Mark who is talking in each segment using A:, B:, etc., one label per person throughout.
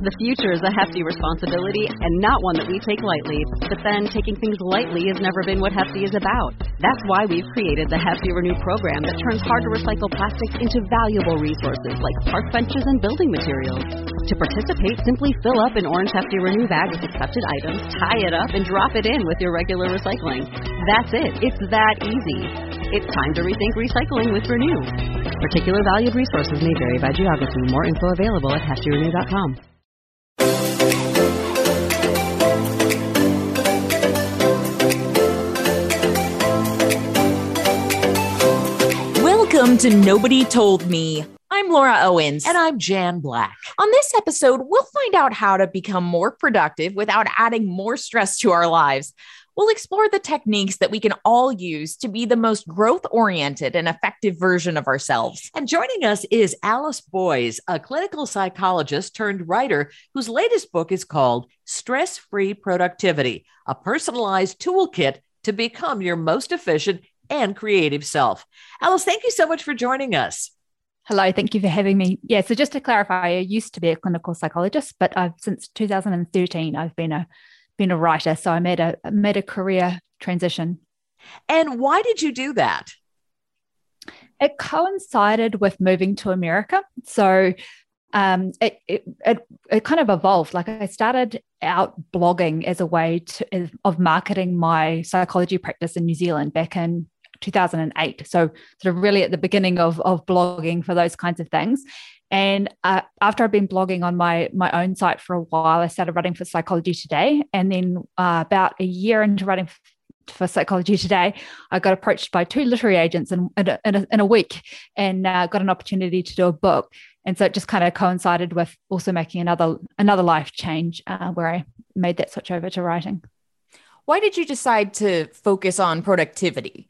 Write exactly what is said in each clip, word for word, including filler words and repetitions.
A: The future is a hefty responsibility and not one that we take lightly. But then taking things lightly has never been what Hefty is about. That's why we've created the Hefty Renew program that turns hard to recycle plastics into valuable resources like park benches and building materials. To participate, simply fill up an orange Hefty Renew bag with accepted items, tie it up, and drop it in with your regular recycling. That's it. It's that easy. It's time to rethink recycling with Renew. Particular valued resources may vary by geography. More info available at hefty renew dot com.
B: Welcome to Nobody Told Me. I'm Laura Owens.
C: And I'm Jan Black.
B: On this episode, we'll find out how to become more productive without adding more stress to our lives. We'll explore the techniques that we can all use to be the most growth-oriented and effective version of ourselves.
C: And joining us is Alice Boyes, a clinical psychologist turned writer whose latest book is called Stress-Free Productivity, a personalized toolkit to become your most efficient and creative self. Alice, thank you so much for joining us.
D: Hello, thank you for having me. Yeah, so just to clarify, I used to be a clinical psychologist, but I've since two thousand thirteen, I've been a been a writer. So I made a made a career transition.
C: And why did you do that?
D: It coincided with moving to America. So um, it, it it it kind of evolved. Like I started out blogging as a way to, of marketing my psychology practice in New Zealand back in two thousand eight. So sort of really at the beginning of, of blogging for those kinds of things. And uh, after I've been blogging on my my own site for a while, I started writing for Psychology Today. And then uh, about a year into writing f- for Psychology Today, I got approached by two literary agents in, in, a, in, a, in a week and uh, got an opportunity to do a book. And so it just kind of coincided with also making another another life change uh, where I made that switch over to writing.
B: Why did you decide to focus on productivity?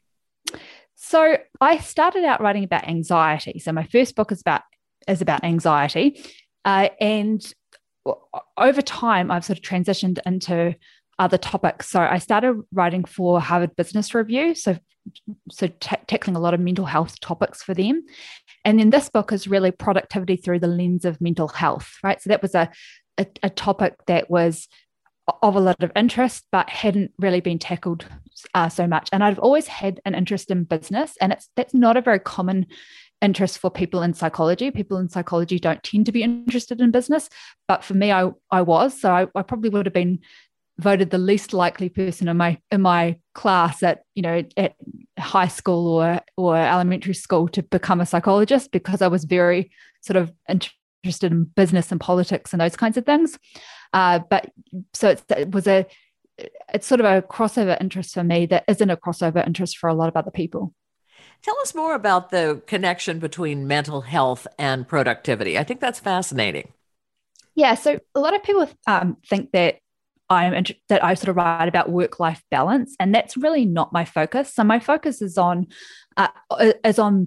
D: So I started out writing about anxiety. So my first book is about is about anxiety. Uh, and over time, I've sort of transitioned into other topics. So I started writing for Harvard Business Review, so, so t- tackling a lot of mental health topics for them. And then this book is really productivity through the lens of mental health, right? So that was a, a, a topic that was of a lot of interest, but hadn't really been tackled uh, so much. And I've always had an interest in business, and it's that's not a very common interest for people in psychology. People in psychology don't tend to be interested in business, but for me, I I was. So I, I probably would have been voted the least likely person in my in my class at you know at high school or or elementary school to become a psychologist, because I was very sort of interested in business and politics and those kinds of things. Uh, but so it's, it was a it's sort of a crossover interest for me that isn't a crossover interest for a lot of other people.
C: Tell us more about the connection between mental health and productivity. I think that's fascinating.
D: Yeah, so a lot of people um, think that I'm int- that I sort of write about work-life balance, and that's really not my focus. So my focus is on uh, is on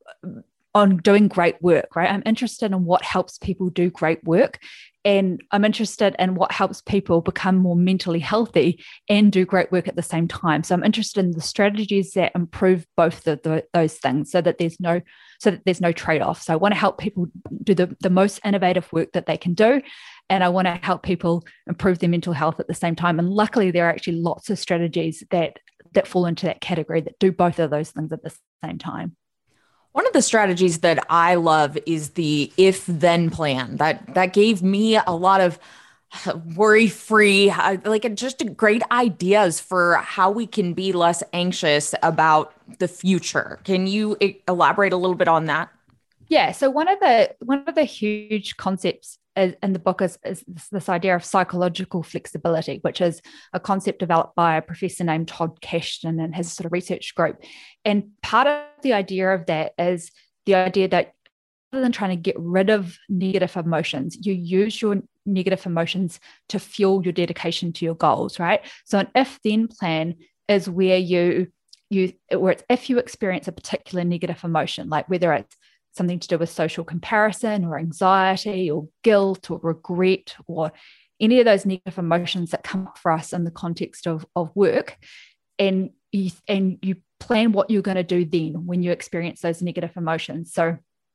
D: on doing great work, right? I'm interested in what helps people do great work. And I'm interested in what helps people become more mentally healthy and do great work at the same time. So I'm interested in the strategies that improve both the, the, those things, so that there's no so that there's no trade-off. So I want to help people do the, the most innovative work that they can do, and I want to help people improve their mental health at the same time. And luckily, there are actually lots of strategies that that fall into that category that do both of those things at the same time.
B: One of the strategies that I love is the if-then plan. That that gave me a lot of worry-free, like just great ideas for how we can be less anxious about the future. Can you elaborate a little bit on that?
D: Yeah. So one of the one of the huge concepts is, in the book is, is this idea of psychological flexibility, which is a concept developed by a professor named Todd Kashdan and his sort of research group. And part of the idea of that is the idea that rather than trying to get rid of negative emotions, you use your negative emotions to fuel your dedication to your goals, right? So an if-then plan is where you you where it's if you experience a particular negative emotion, like whether it's something to do with social comparison or anxiety or guilt or regret or any of those negative emotions that come up for us in the context of, of work. And you, and you plan what you're going to do then when you experience those negative emotions. So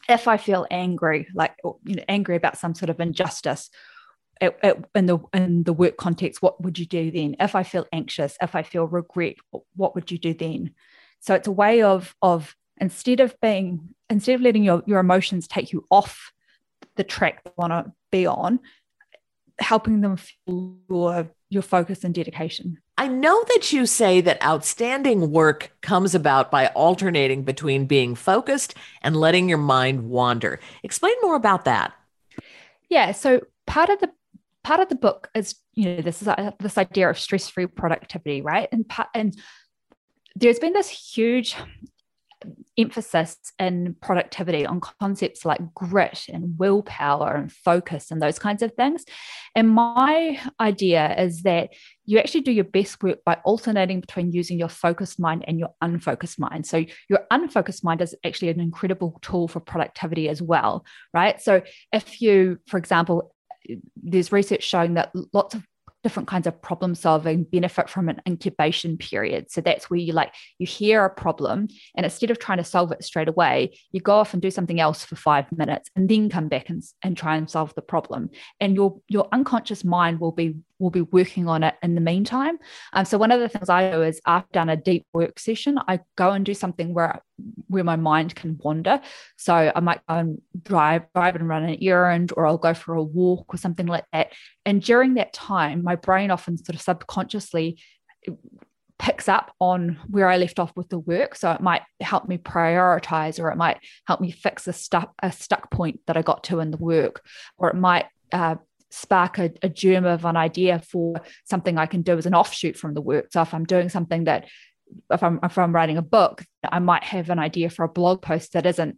D: if I feel angry, like, you know, angry about some sort of injustice at, at, in the in the work context, what would you do then? If I feel anxious, if I feel regret, what would you do then? So it's a way of of instead of being instead of letting your, your emotions take you off the track you want to be on, helping them feel your your focus and dedication.
C: I know that you say that outstanding work comes about by alternating between being focused and letting your mind wander. Explain more about that.
D: Yeah, so part of the part of the book is, you know, this is this idea of stress-free productivity, right? And and there's been this huge emphasis in productivity on concepts like grit and willpower and focus and those kinds of things. And my idea is that you actually do your best work by alternating between using your focused mind and your unfocused mind. So your unfocused mind is actually an incredible tool for productivity as well, right? So if you, for example, there's research showing that lots of different kinds of problem solving benefit from an incubation period. So that's where you like, you hear a problem and instead of trying to solve it straight away, you go off and do something else for five minutes and then come back and, and try and solve the problem. And your, your unconscious mind will be will be working on it in the meantime. Um, so one of the things I do is after I've done a deep work session, I go and do something where where my mind can wander. So I might go and drive, drive and run an errand, or I'll go for a walk or something like that. And during that time, my brain often sort of subconsciously picks up on where I left off with the work. So it might help me prioritize, or it might help me fix a stuck, a stuck point that I got to in the work, or it might uh, spark a, a germ of an idea for something I can do as an offshoot from the work. So if I'm doing something that, if I'm, if I'm writing a book, I might have an idea for a blog post that isn't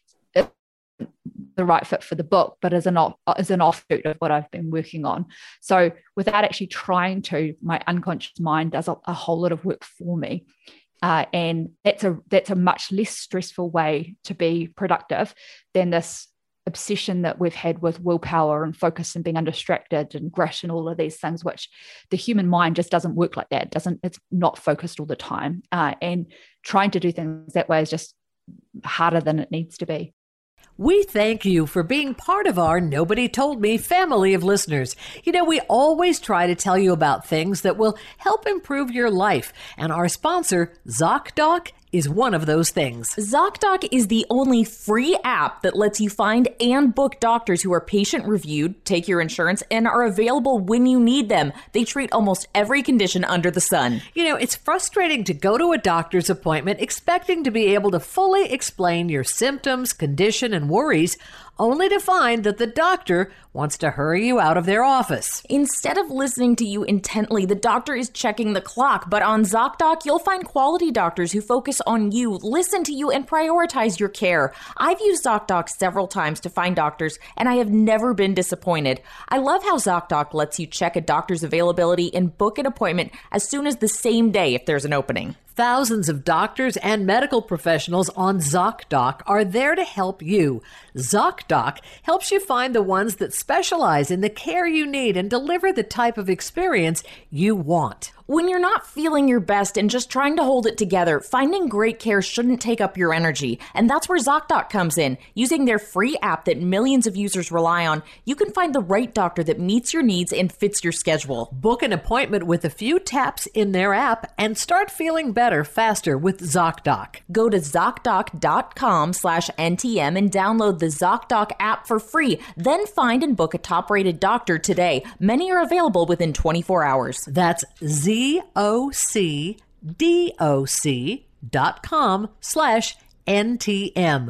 D: the right fit for the book, but as an, as an offshoot of what I've been working on. So without actually trying to, my unconscious mind does a, a whole lot of work for me. Uh, and that's a, that's a much less stressful way to be productive than this obsession that we've had with willpower and focus and being undistracted and grit and all of these things, which the human mind just doesn't work like that. It doesn't, it's not focused all the time. Uh, and trying to do things that way is just harder than it needs to be.
C: We thank you for being part of our Nobody Told Me family of listeners. You know, we always try to tell you about things that will help improve your life. And our sponsor, ZocDoc, is one of those things.
B: ZocDoc is the only free app that lets you find and book doctors who are patient-reviewed, take your insurance, and are available when you need them. They treat almost every condition under the sun.
C: You know, it's frustrating to go to a doctor's appointment expecting to be able to fully explain your symptoms, condition, and worries, only to find that the doctor wants to hurry you out of their office.
B: Instead of listening to you intently, the doctor is checking the clock. But on ZocDoc, you'll find quality doctors who focus on you, listen to you, and prioritize your care. I've used ZocDoc several times to find doctors, and I have never been disappointed. I love how ZocDoc lets you check a doctor's availability and book an appointment as soon as the same day if there's an opening.
C: Thousands of doctors and medical professionals on ZocDoc are there to help you. ZocDoc helps you find the ones that specialize in the care you need and deliver the type of experience you want.
B: When you're not feeling your best and just trying to hold it together, finding great care shouldn't take up your energy. And that's where ZocDoc comes in. Using their free app that millions of users rely on, you can find the right doctor that meets your needs and fits your schedule.
C: Book an appointment with a few taps in their app and start feeling better faster with ZocDoc.
B: Go to ZocDoc.com slash NTM and download the ZocDoc app for free. Then find and book a top-rated doctor today. Many are available within twenty-four hours.
C: That's Z O C D O C dot com slash N T M.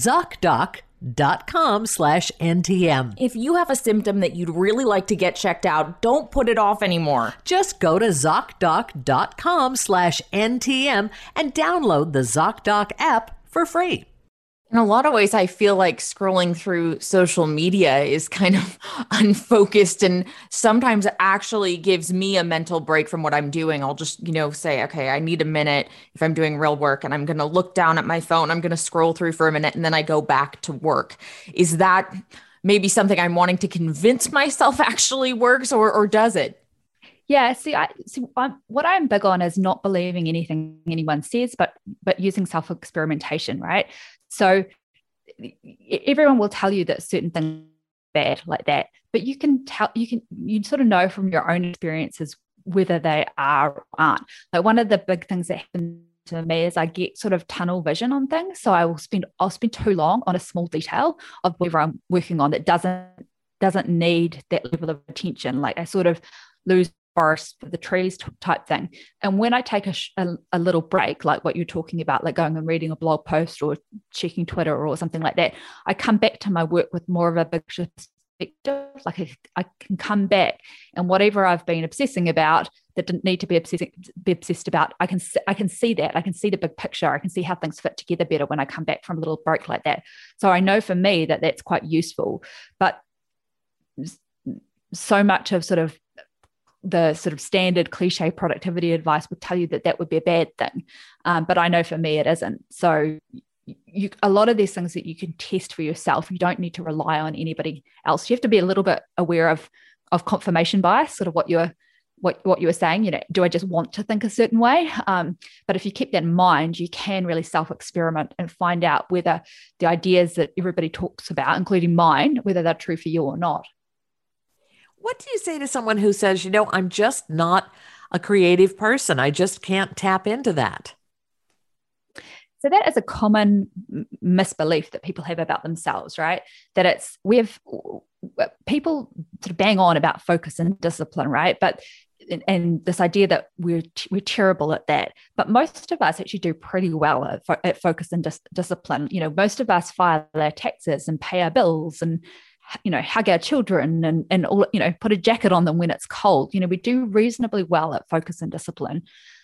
C: ZocDoc.com slash NTM.
B: If you have a symptom that you'd really like to get checked out, don't put it off anymore.
C: Just go to ZocDoc.com slash NTM and download the ZocDoc app for free.
B: In a lot of ways, I feel like scrolling through social media is kind of unfocused and sometimes actually gives me a mental break from what I'm doing. I'll just, you know, say, okay, I need a minute if I'm doing real work and I'm going to look down at my phone. I'm going to scroll through for a minute and then I go back to work. Is that maybe something I'm wanting to convince myself actually works, or, or does it?
D: Yeah, see, I, see I'm, what I'm big on is not believing anything anyone says, but but using self-experimentation, right? So everyone will tell you that certain things are bad like that, but you can tell, you can, you sort of know from your own experiences whether they are or aren't. Like one of the big things that happens to me is I get sort of tunnel vision on things. So I will spend, I'll spend too long on a small detail of whatever I'm working on that doesn't, doesn't need that level of attention. Like I sort of lose forest for the trees type thing. And when I take a, a, a little break, like what you're talking about, like going and reading a blog post or checking Twitter or something like that, I come back to my work with more of a big perspective. Like I, I can come back and whatever I've been obsessing about that didn't need to be obsessing, be obsessed about, I can I can see that. I can see the big picture. I can see how things fit together better when I come back from a little break like that. So I know for me that that's quite useful. But so much of sort of the sort of standard cliche productivity advice would tell you that that would be a bad thing. Um, but I know for me, it isn't. So you, a lot of these things that you can test for yourself, you don't need to rely on anybody else. You have to be a little bit aware of, of confirmation bias, sort of what you're, what, what you were saying, you know, do I just want to think a certain way? Um, but if you keep that in mind, you can really self-experiment and find out whether the ideas that everybody talks about, including mine, whether they're true for you or not.
C: What do you say to someone who says, you know, I'm just not a creative person. I just can't tap into that?
D: So that is a common misbelief that people have about themselves, right? That it's, we have, people sort of bang on about focus and discipline, right? But, and this idea that we're, we're terrible at that. But most of us actually do pretty well at, fo- at focus and dis- discipline. You know, most of us file our taxes and pay our bills and, you know, hug our children and, and all, you know, put a jacket on them when it's cold. You know, we do reasonably well at focus and discipline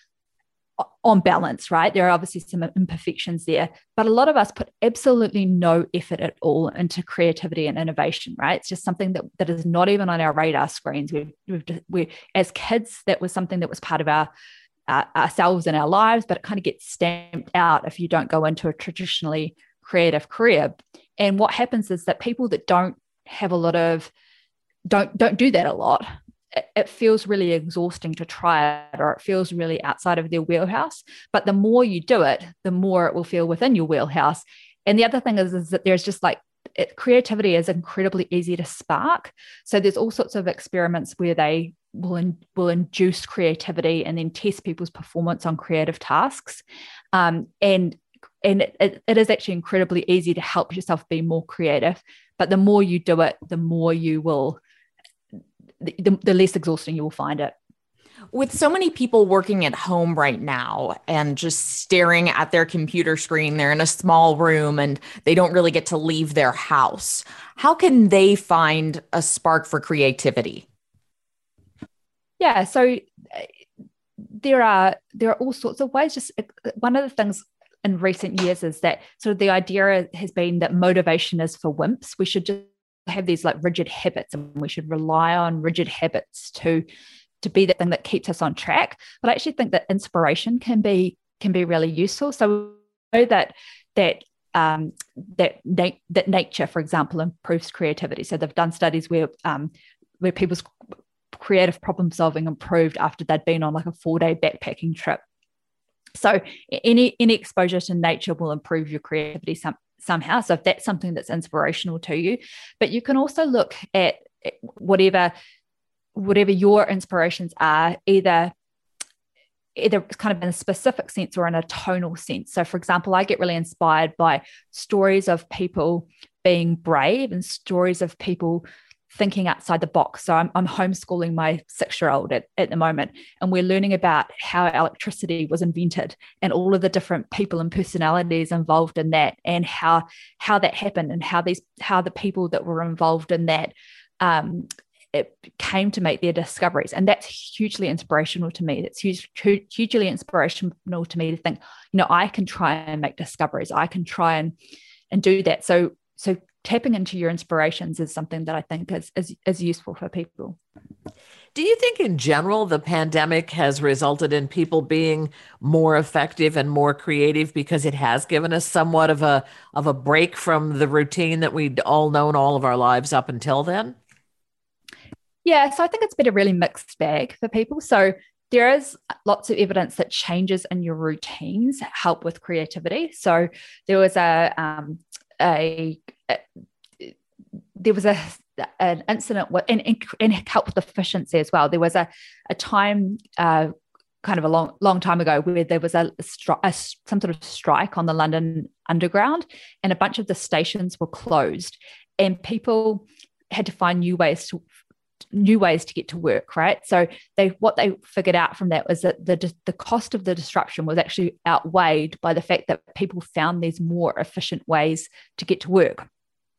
D: on balance, right? There are obviously some imperfections there, but a lot of us put absolutely no effort at all into creativity and innovation, right? It's just something that, that is not even on our radar screens. We've, we've, we, as kids, that was something that was part of our uh, ourselves and our lives, but it kind of gets stamped out if you don't go into a traditionally creative career. And what happens is that people that don't have a lot of, don't, don't do that a lot, it, it feels really exhausting to try it, or it feels really outside of their wheelhouse. But the more you do it, the more it will feel within your wheelhouse. And the other thing is, is that there's just like, it, creativity is incredibly easy to spark. So there's all sorts of experiments where they will, in, will induce creativity and then test people's performance on creative tasks. Um, and and it, it is actually incredibly easy to help yourself be more creative. But the more you do it, the more you will, the, the less exhausting you will find it.
B: With so many people working at home right now and just staring at their computer screen, they're in a small room and they don't really get to leave their house. How can they find a spark for creativity?
D: Yeah, so there are there are all sorts of ways. Just one of the things in recent years is that sort of the idea has been that motivation is for wimps. We should just have these like rigid habits, and we should rely on rigid habits to to be the thing that keeps us on track. But I actually think that inspiration can be can be really useful. So we know that that um, that na- that nature, for example, improves creativity. So they've done studies where um, where people's creative problem solving improved after they'd been on like a four day backpacking trip. So any any exposure to nature will improve your creativity some, somehow. So if that's something that's inspirational to you, but you can also look at whatever whatever your inspirations are, either either kind of in a specific sense or in a tonal sense. So for example, I get really inspired by stories of people being brave and stories of people thinking outside the box. So I'm, I'm homeschooling my six-year-old at, at the moment, and we're learning about how electricity was invented and all of the different people and personalities involved in that, and how how that happened, and how these how the people that were involved in that um, it came to make their discoveries. And that's hugely inspirational to me. That's huge, hugely inspirational to me to think, you know, I can try and make discoveries. I can try and and do that. So so. Tapping into your inspirations is something that I think is, is, is useful for people.
C: Do you think in general the pandemic has resulted in people being more effective and more creative because it has given us somewhat of a of a break from the routine that we'd all known all of our lives up until then?
D: Yeah, so I think it's been a really mixed bag for people. So there is lots of evidence that changes in your routines help with creativity. So there was a um, a, a there was a an incident with, and, and, and help with efficiency as well. There was a, a time uh, kind of a long long time ago where there was a, a some sort of strike on the London Underground, and a bunch of the stations were closed, and people had to find new ways to new ways to get to work, right? So they what they figured out from that was that the the cost of the disruption was actually outweighed by the fact that people found these more efficient ways to get to work.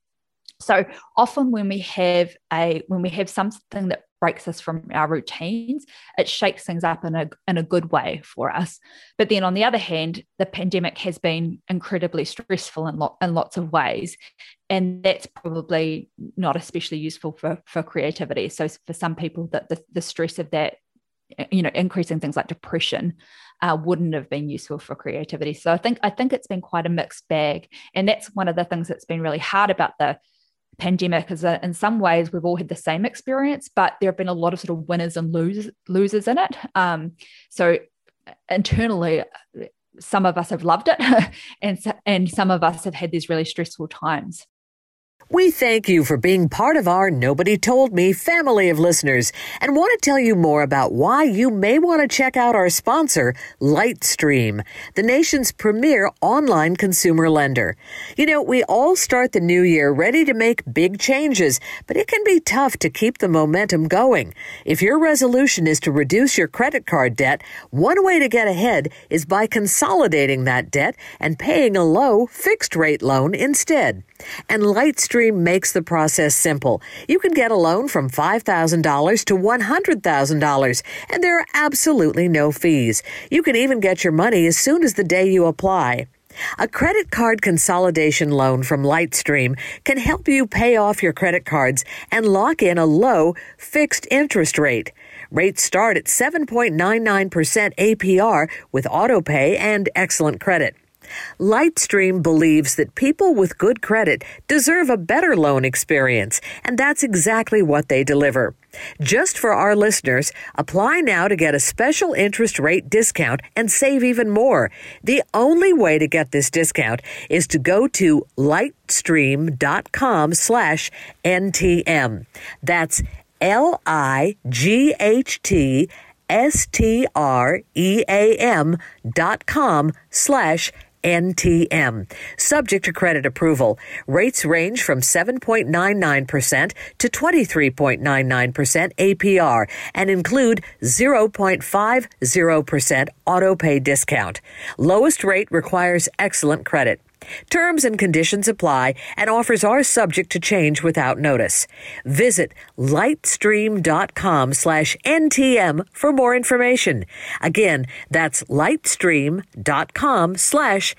D: So often when we have a when we have something that breaks us from our routines, it shakes things up in a in a good way for us. But then on the other hand, the pandemic has been incredibly stressful in, lo- in lots of ways. And that's probably not especially useful for, for creativity. So for some people, that the, the stress of that, you know, increasing things like depression uh, wouldn't have been useful for creativity. So I think I think it's been quite a mixed bag. And that's one of the things that's been really hard about the pandemic, is that in some ways we've all had the same experience, but there have been a lot of sort of winners and losers losers in it. Um, so internally, some of us have loved it, and and some of us have had these really stressful times.
C: We thank you for being part of our Nobody Told Me family of listeners, and want to tell you more about why you may want to check out our sponsor, Lightstream, the nation's premier online consumer lender. You know, we all start the new year ready to make big changes, but it can be tough to keep the momentum going. If your resolution is to reduce your credit card debt, one way to get ahead is by consolidating that debt and paying a low fixed rate loan instead. And Lightstream makes the process simple. You can get a loan from five thousand dollars to one hundred thousand dollars, and there are absolutely no fees. You can even get your money as soon as the day you apply. A credit card consolidation loan from Lightstream can help you pay off your credit cards and lock in a low, fixed interest rate. Rates start at seven point nine nine percent A P R with autopay and excellent credit. Lightstream believes that people with good credit deserve a better loan experience, and that's exactly what they deliver. Just for our listeners, apply now to get a special interest rate discount and save even more. The only way to get this discount is to go to lightstream.com slash NTM. That's L I G H T S T R E A M dot com slash N T M. Subject to credit approval. Rates range from seven point nine nine percent to twenty-three point nine nine percent A P R and include zero point five zero percent autopay discount. Lowest rate requires excellent credit. Terms and conditions apply, and offers are subject to change without notice. Visit lightstream.com slash NTM for more information. Again, that's lightstream.com slash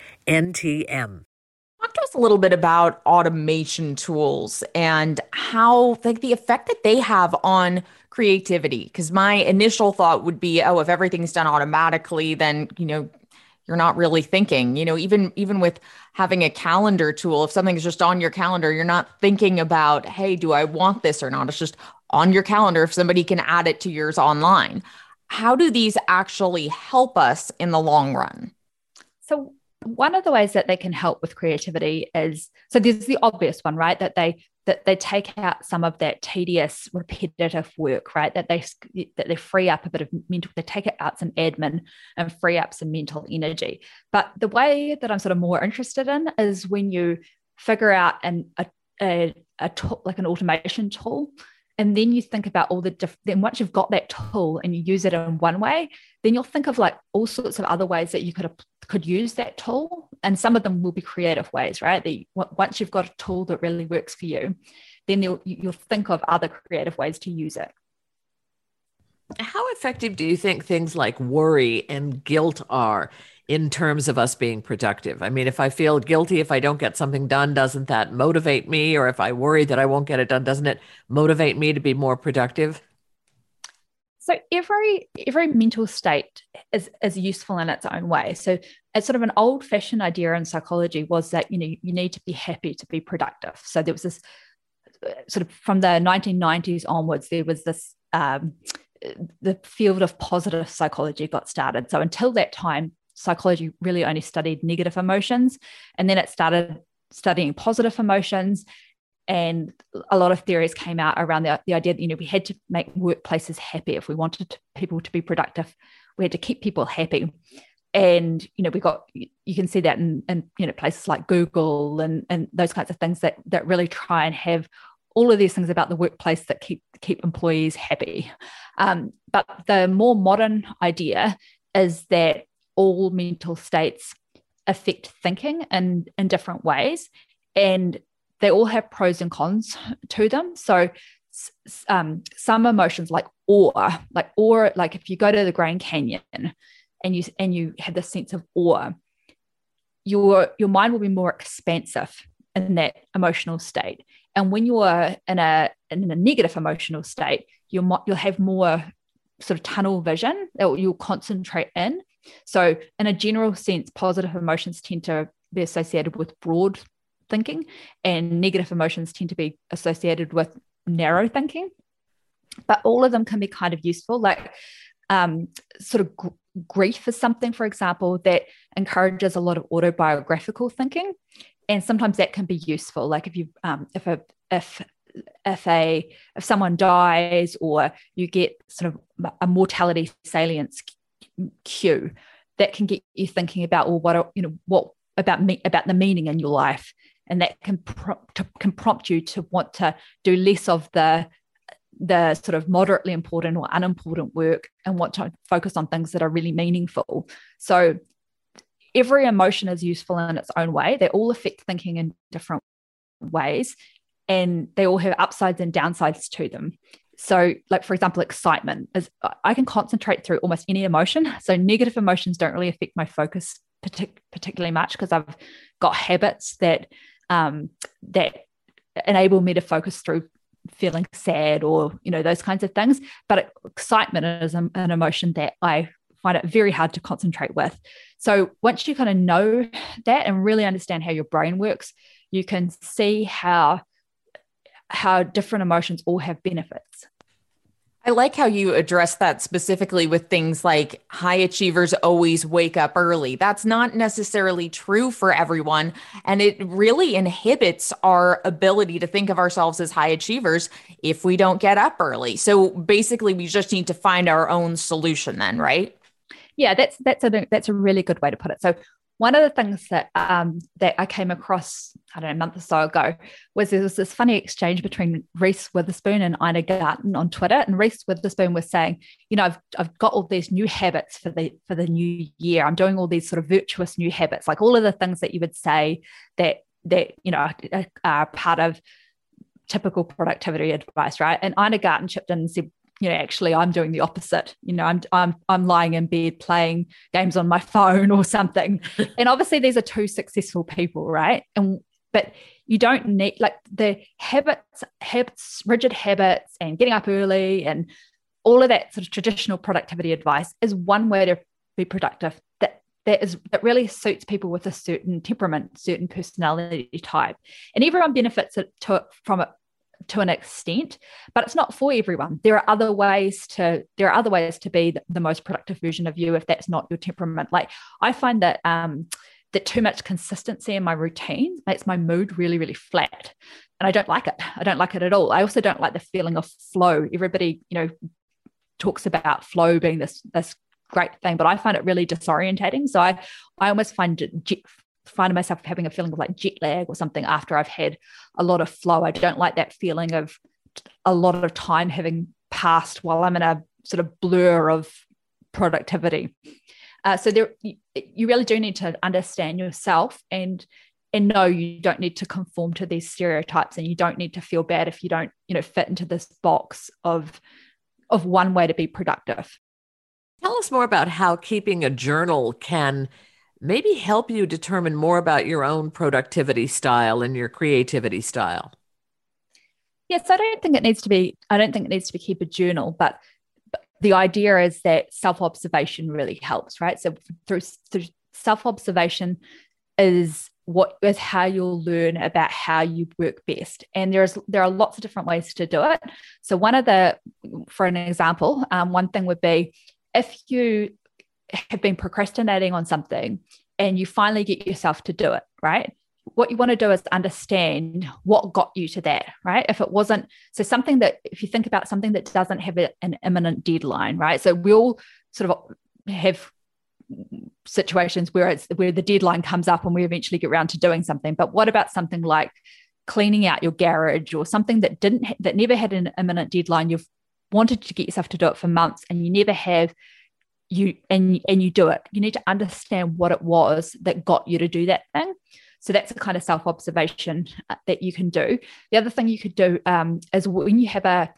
C: NTM.
B: Talk to us a little bit about automation tools and how, like, the effect that they have on creativity. Because my initial thought would be, oh, if everything's done automatically, then, you know, you're not really thinking, you know, even, even with having a calendar tool, if something's just on your calendar, you're not thinking about, hey, do I want this or not? It's just on your calendar if somebody can add it to yours online. How do these actually help us in the long run?
D: So one of the ways that they can help with creativity is, so there's the obvious one, right? That they that they take out some of that tedious, repetitive work, right? That they that they free up a bit of mental, they take out some admin and free up some mental energy. But the way that I'm sort of more interested in is when you figure out an a, a, a tool, like an automation tool, and then you think about all the different, then once you've got that tool and you use it in one way, then you'll think of like all sorts of other ways that you could could use that tool. And some of them will be creative ways, right? That you, once you've got a tool that really works for you, then you'll, you'll think of other creative ways to use it.
C: How effective do you think things like worry and guilt are in terms of us being productive? I mean, if I feel guilty if I don't get something done, doesn't that motivate me? Or if I worry that I won't get it done, doesn't it motivate me to be more productive?
D: So every every mental state is, is useful in its own way. So it's sort of an old-fashioned idea in psychology was that, you know, you need to be happy to be productive. So there was this sort of from the nineteen nineties onwards, there was this um, the field of positive psychology got started. So until that time, psychology really only studied negative emotions, and then it started studying positive emotions, and a lot of theories came out around the, the idea that, you know, we had to make workplaces happy. If we wanted to, people to be productive, we had to keep people happy. And, you know, we got, you can see that in, in you know, places like Google and, and those kinds of things that, that really try and have all of these things about the workplace that keep, keep employees happy. Um, but the more modern idea is that all mental states affect thinking in, in different ways. And they all have pros and cons to them. So um, some emotions like awe, like awe, like if you go to the Grand Canyon and you and you have this sense of awe, your your mind will be more expansive in that emotional state. And when you're in a in a negative emotional state, you'll you'll have more sort of tunnel vision that you'll concentrate in. So in a general sense, positive emotions tend to be associated with broad thinking, and negative emotions tend to be associated with narrow thinking. But all of them can be kind of useful. Like um, sort of gr- grief is something, for example, that encourages a lot of autobiographical thinking, and sometimes that can be useful. Like if you, um, if a, if if a if someone dies, or you get sort of a mortality salience cue, that can get you thinking about, well, what you know, what about me about the meaning in your life. And that can prompt, can prompt you to want to do less of the, the sort of moderately important or unimportant work and want to focus on things that are really meaningful. So every emotion is useful in its own way. They all affect thinking in different ways, and they all have upsides and downsides to them. So like, for example, excitement is, I can concentrate through almost any emotion. So negative emotions don't really affect my focus partic- particularly much, because I've got habits that Um, that enable me to focus through feeling sad, or, you know, those kinds of things. But excitement is an, an emotion that I find it very hard to concentrate with. So once you kind of know that and really understand how your brain works, you can see how, how different emotions all have benefits.
B: I like how you address that specifically with things like high achievers always wake up early. That's not necessarily true for everyone. And it really inhibits our ability to think of ourselves as high achievers if we don't get up early. So basically, we just need to find our own solution then, right?
D: Yeah, that's that's a that's a really good way to put it. So one of the things that um, that I came across, I don't know, a month or so ago, was there was this funny exchange between Reese Witherspoon and Ina Garten on Twitter. And Reese Witherspoon was saying, you know, I've I've got all these new habits for the for the new year. I'm doing all these sort of virtuous new habits, like all of the things that you would say that that you know are, are part of typical productivity advice, right? And Ina Garten chipped in and said, you know, actually, I'm doing the opposite. You know, I'm I'm I'm lying in bed playing games on my phone or something. And obviously, these are two successful people, right? And but you don't need, like, the habits, habits, rigid habits, and getting up early, and all of that sort of traditional productivity advice is one way to be productive. That that is that really suits people with a certain temperament, certain personality type, and everyone benefits it to, from it to an extent, but it's not for everyone. There are other ways to there are other ways to be the, the most productive version of you if that's not your temperament. Like, I find that um that too much consistency in my routine makes my mood really, really flat, and I don't like it. I don't like it at all. I also don't like the feeling of flow. Everybody, you know, talks about flow being this this great thing, but I find it really disorientating. So I I almost find it find myself having a feeling of like jet lag or something after I've had a lot of flow. I don't like that feeling of a lot of time having passed while I'm in a sort of blur of productivity. Uh, so there, you, you really do need to understand yourself and and know you don't need to conform to these stereotypes, and you don't need to feel bad if you don't, you know, fit into this box of of one way to be productive.
C: Tell us more about how keeping a journal can maybe help you determine more about your own productivity style and your creativity style.
D: Yes, I don't think it needs to be, I don't think it needs to be keep a journal, but, but the idea is that self-observation really helps, right? So through, through self-observation is what is how you'll learn about how you work best. And there's there are lots of different ways to do it. So one of the, for an example, um, one thing would be if you have been procrastinating on something and you finally get yourself to do it, right? what you want to do is understand what got you to that, right? If it wasn't, so something that, if you think about something that doesn't have a, an imminent deadline, right? So we all sort of have situations where it's where the deadline comes up and we eventually get around to doing something. But what about something like cleaning out your garage, or something that didn't, that never had an imminent deadline? You've wanted to get yourself to do it for months and you never have, you and and you do it. You need to understand what it was that got you to do that thing. So that's a kind of self-observation that you can do. The other thing you could do um, is when you have a,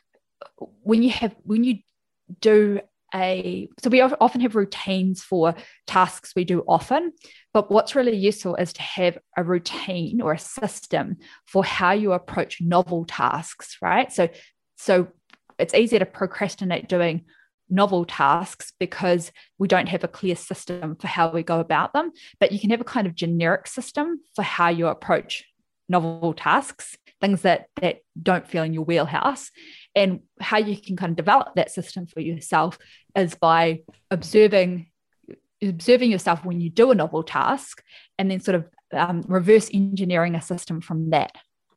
D: when you have, when you do a, so we often have routines for tasks we do often, but what's really useful is to have a routine or a system for how you approach novel tasks, right? So, so it's easier to procrastinate doing novel tasks because we don't have a clear system for how we go about them, but you can have a kind of generic system for how you approach novel tasks, things that that don't feel in your wheelhouse. And how you can kind of develop that system for yourself is by observing observing yourself when you do a novel task, and then sort of um, reverse engineering a system from that.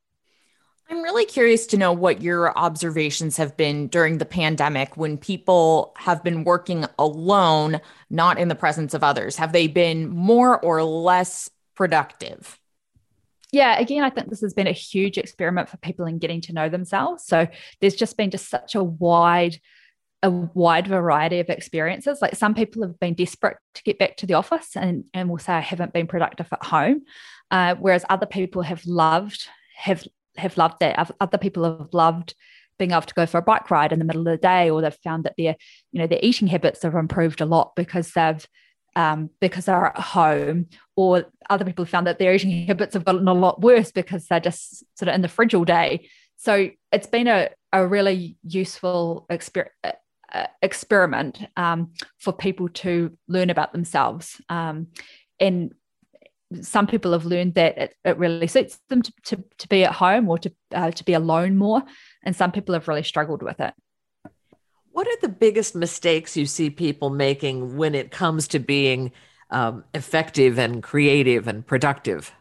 B: I'm really curious to know what your observations have been during the pandemic when people have been working alone, not in the presence of others. Have they been more or less productive?
D: Yeah, again, I think this has been a huge experiment for people in getting to know themselves. So there's just been just such a wide, a wide variety of experiences. Like some people have been desperate to get back to the office and, and will say, I haven't been productive at home. Uh, whereas other people have loved, have have loved that. Other people have loved being able to go for a bike ride in the middle of the day, or they've found that their, you know, their eating habits have improved a lot because they've, um, because they're at home, or other people have found that their eating habits have gotten a lot worse because they're just sort of in the fridge all day. So it's been a, a really useful exper- uh, experiment um, for people to learn about themselves. Um, and some people have learned that it, it really suits them to, to, to be at home or to uh, to be alone more. And some people have really struggled with it.
C: What are the biggest mistakes you see people making when it comes to being um, effective and creative and productive?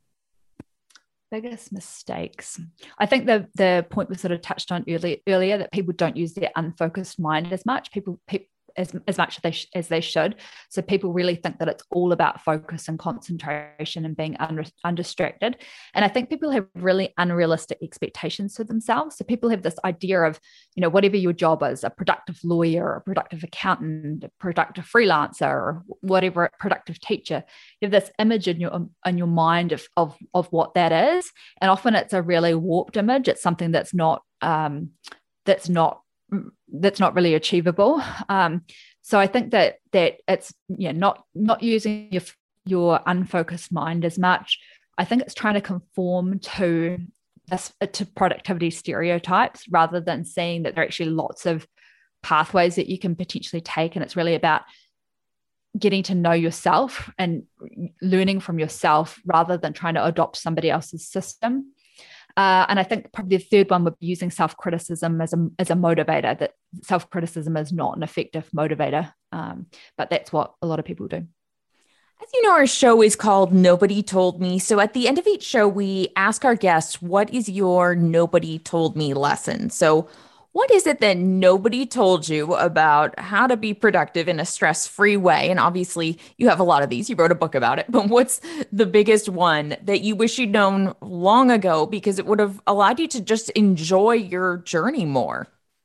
D: Biggest mistakes. I think the the point we sort of touched on earlier, earlier that people don't use their unfocused mind as much. People, people As, as much as they, sh- as they should. So people really think that it's all about focus and concentration and being un- undistracted. And I think people have really unrealistic expectations for themselves. So people have this idea of, you know, whatever your job is, a productive lawyer, a productive accountant, a productive freelancer, or whatever, a productive teacher. You have this image in your in your mind of, of, of what that is. And often it's a really warped image. It's something that's not um, that's not that's not really achievable. Um, so I think that that it's yeah not not using your your unfocused mind as much. I think it's trying to conform to this to productivity stereotypes rather than seeing that there are actually lots of pathways that you can potentially take, and it's really about getting to know yourself and learning from yourself rather than trying to adopt somebody else's system. Uh, and I think probably the third one would be using self-criticism as a, as a motivator, that self-criticism is not an effective motivator. Um, but that's what a lot of people do.
B: As you know, our show is called Nobody Told Me. So at the end of each show, we ask our guests, what is your nobody told me lesson? So what is it that nobody told you about how to be productive in a stress-free way? And obviously you have a lot of these. You wrote a book about it, but what's the biggest one that you wish you'd known long ago because it would have allowed you to just enjoy your journey more?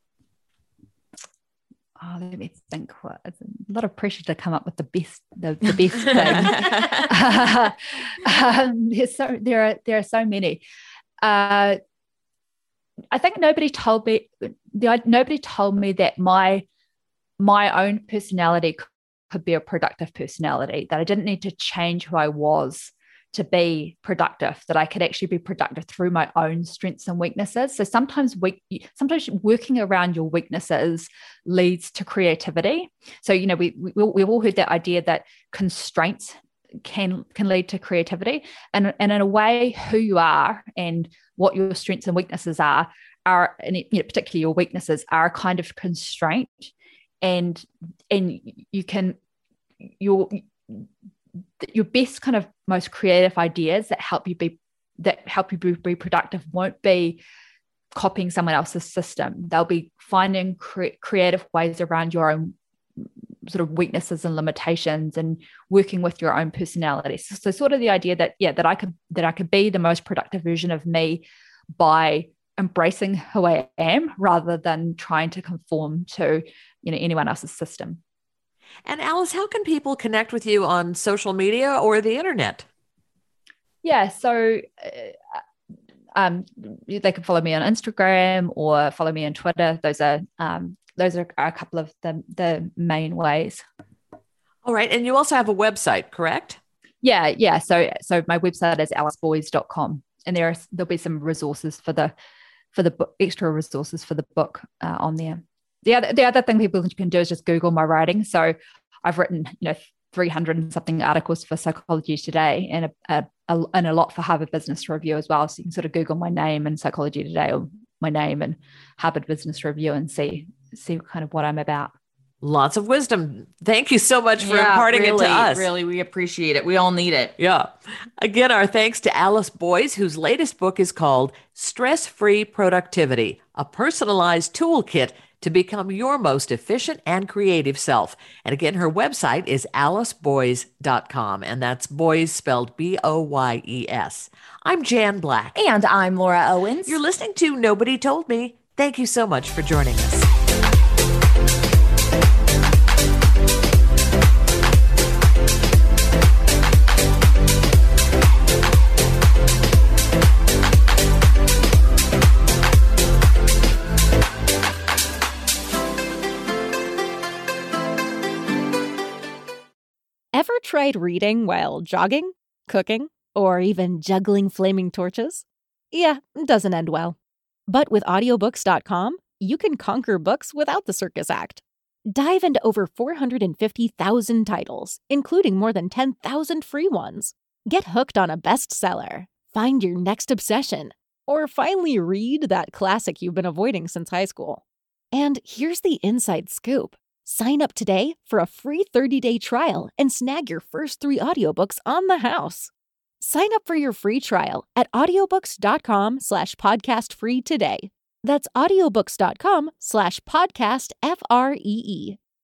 D: Oh, let me think. What it's a lot of pressure to come up with the best, the, the best thing. um, there's so there are there are so many. Uh, I think nobody told me the nobody told me that my my own personality could be a productive personality, that I didn't need to change who I was to be productive, that I could actually be productive through my own strengths and weaknesses. So sometimes weak, sometimes working around your weaknesses leads to creativity. So, you know, we, we, we've all heard that idea that constraints can can lead to creativity. And, and in a way, who you are and what your strengths and weaknesses are, are, and you know, particularly your weaknesses, are a kind of constraint. And, and you can, your, your best kind of most creative ideas that help you be that help you be, be productive won't be copying someone else's system. They'll be finding cre- creative ways around your own sort of weaknesses and limitations and working with your own personality. So, so sort of the idea that, yeah, that I could, that I could be the most productive version of me by embracing who I am rather than trying to conform to, you know, anyone else's system.
C: And Alice, how can people connect with you on social media or the internet?
D: Yeah, so uh, um, they can follow me on Instagram or follow me on Twitter. Those are um, those are a couple of the the main ways.
C: All right, and you also have a website, correct?
D: Yeah, yeah. So so my website is alice boys dot com, and there are, there'll be some resources for the for the book, extra resources for the book uh, on there. The other the other thing people can do is just Google my writing. So I've written, you know, three hundred and something articles for Psychology Today and a, a, a, and a lot for Harvard Business Review as well. So you can sort of Google my name and Psychology Today, or my name and Harvard Business Review, and see see kind of what I'm about.
C: Lots of wisdom. Thank you so much for
B: yeah,
C: imparting
B: really,
C: it to us.
B: Really, we appreciate it. We all need it.
C: Yeah. Again, our thanks to Alice Boyes, whose latest book is called Stress-Free Productivity, a personalized toolkit to become your most efficient and creative self. And again, her website is alice boyes dot com, and that's Boyes spelled B O Y E S. I'm Jan Black.
B: And I'm Laura Owens.
C: You're listening to Nobody Told Me. Thank you so much for joining us.
E: Ever tried reading while jogging, cooking, or even juggling flaming torches? Yeah, doesn't end well. But with audiobooks dot com, you can conquer books without the circus act. Dive into over four hundred fifty thousand titles, including more than ten thousand free ones. Get hooked on a bestseller, find your next obsession, or finally read that classic you've been avoiding since high school. And here's the inside scoop. Sign up today for a free thirty-day trial and snag your first three audiobooks on the house. Sign up for your free trial at audiobooks dot com slash podcast free today. That's audiobooks dot com slash podcast F R E E.